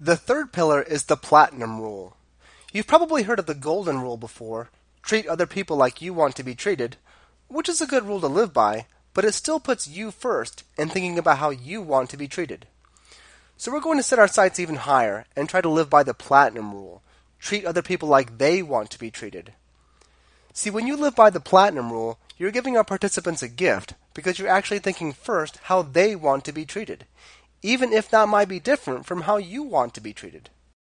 The third pillar is the platinum rule. You've probably heard of the golden rule before: treat other people like you want to be treated, which is a good rule to live by, but it still puts you first in thinking about how you want to be treated. So we're going to set our sights even higher and try to live by the platinum rule: treat other people like they want to be treated. See, when you live by the platinum rule, you're giving our participants a gift because you're actually thinking first how they want to be treated, even if that might be different from how you want to be treated.